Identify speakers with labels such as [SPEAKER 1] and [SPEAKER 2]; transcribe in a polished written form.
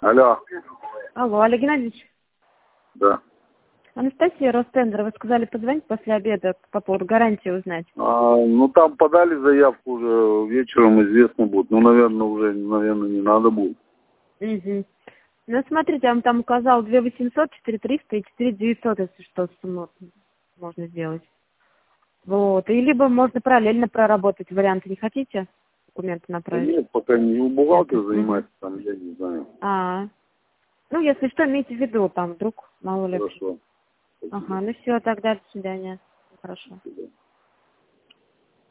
[SPEAKER 1] Алло.
[SPEAKER 2] Алло, Олег Геннадьевич.
[SPEAKER 1] Да.
[SPEAKER 2] Анастасия, Ростендер, вы сказали позвонить после обеда по поводу гарантии узнать.
[SPEAKER 1] Ну, там подали заявку уже, вечером известно будет. Ну, наверное, уже, не надо будет.
[SPEAKER 2] Угу. Ну, смотрите, я вам там указал 2800, 4300 и 4900, если что, сумму можно сделать. Вот. И либо можно параллельно проработать варианты. Не хотите документы
[SPEAKER 1] Да
[SPEAKER 2] направить?
[SPEAKER 1] нет, пока не у бухгалтера
[SPEAKER 2] Нет.
[SPEAKER 1] занимается, там, я не знаю.
[SPEAKER 2] Ну, если что, имейте в виду, там, вдруг, мало ли.
[SPEAKER 1] Хорошо.
[SPEAKER 2] Ага, ну все, тогда до свидания. Хорошо.
[SPEAKER 1] До свидания.